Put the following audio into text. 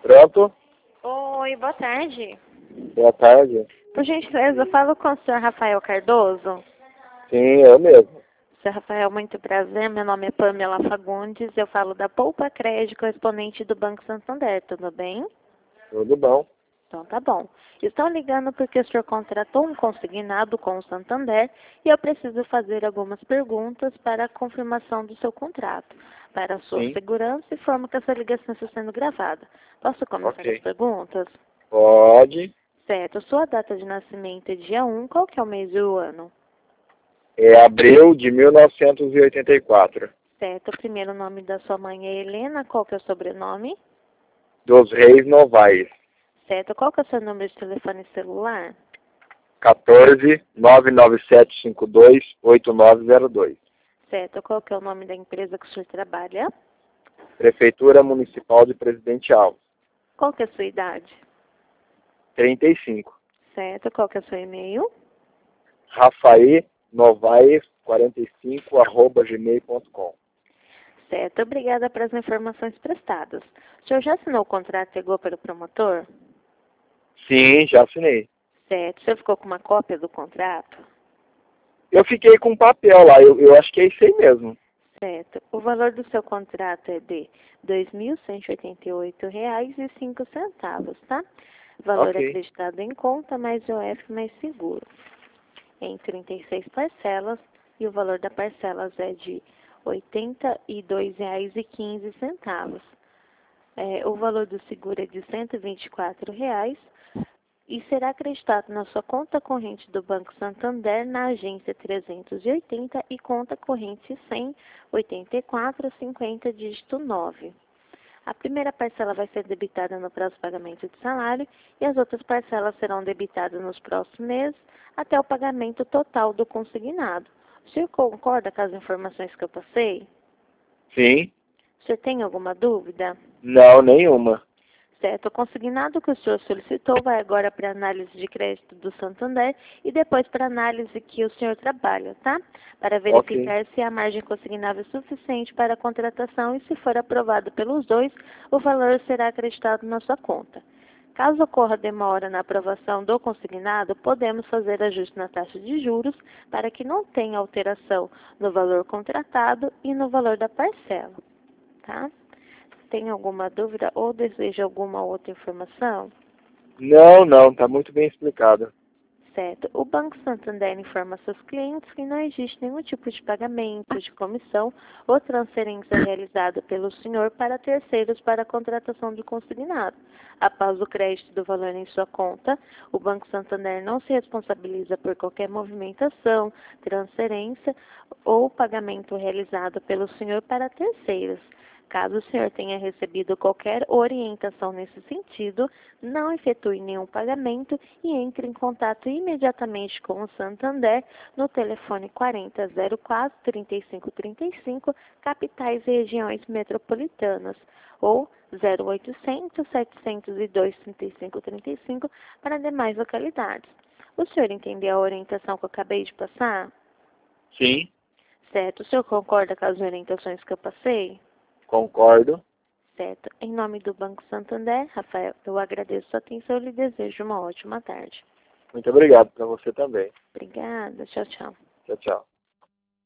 Pronto? Oi, boa tarde. Boa tarde. Por gentileza, eu falo com o senhor Rafael Cardoso. Sim, eu mesmo. Senhor Rafael, muito prazer. Meu nome é Pamela Fagundes. Eu falo da Poupa Crédito, correspondente do Banco Santander. Tudo bem? Tudo bom. Então tá bom. Estou ligando porque o senhor contratou um consignado com o Santander e eu preciso fazer algumas perguntas para a confirmação do seu contrato. Para a sua Sim. segurança, informo que essa ligação está sendo gravada. Posso começar Ok. as perguntas? Pode. Certo. Sua data de nascimento é dia 1. Qual que é o mês e o ano? É abril de 1984. Certo. O primeiro nome da sua mãe é Helena. Qual que é o sobrenome? Dos Reis Novais. Certo. Qual que é o seu número de telefone celular? 14 99752 8902. Certo. Qual que é o nome da empresa que o senhor trabalha? Prefeitura Municipal de Presidente Alves. Qual que é a sua idade? 35. Certo. Qual que é o seu e-mail? Rafael Novaes 45@gmail.com. Certo. Obrigada pelas informações prestadas. O senhor já assinou o contrato e chegou pelo promotor? Sim, já assinei. Certo. O senhor ficou com uma cópia do contrato? Eu fiquei com papel lá, eu acho que é isso aí mesmo. Certo. O valor do seu contrato é de R$ 2.188,05, tá? Valor Ok. acreditado em conta, mais IOF, mais seguro. Em 36 parcelas, e o valor da parcelas é de R$ 82,15. O valor do seguro é de R$ 124,00 e será acreditado na sua conta corrente do Banco Santander na agência 380 e conta corrente 1008450 dígito 9. A primeira parcela vai ser debitada no próximo pagamento de salário e as outras parcelas serão debitadas nos próximos meses até o pagamento total do consignado. O senhor concorda com as informações que eu passei? Sim. O senhor tem alguma dúvida? Não, nenhuma. Certo, o consignado que o senhor solicitou vai agora para análise de crédito do Santander e depois para análise que o senhor trabalha, tá? Para Ok. verificar se a margem consignável é suficiente para a contratação e se for aprovado pelos dois, o valor será acreditado na sua conta. Caso ocorra demora na aprovação do consignado, podemos fazer ajuste na taxa de juros para que não tenha alteração no valor contratado e no valor da parcela, tá? Tem alguma dúvida ou deseja alguma outra informação? Não, tá muito bem explicado. Certo. O Banco Santander informa seus clientes que não existe nenhum tipo de pagamento, de comissão ou transferência realizada pelo senhor para terceiros para a contratação de consignado. Após o crédito do valor em sua conta, o Banco Santander não se responsabiliza por qualquer movimentação, transferência ou pagamento realizado pelo senhor para terceiros. Caso o senhor tenha recebido qualquer orientação nesse sentido, não efetue nenhum pagamento e entre em contato imediatamente com o Santander no telefone 4004-3535, capitais e regiões metropolitanas, ou 0800 702 3535 para demais localidades. O senhor entendeu a orientação que eu acabei de passar? Sim, Certo. O senhor concorda com as orientações que eu passei? concordo. Certo. Em nome do Banco Santander, Rafael, eu agradeço a atenção e lhe desejo uma ótima tarde. Muito obrigado para você também. Obrigada. Tchau, tchau. Tchau, tchau.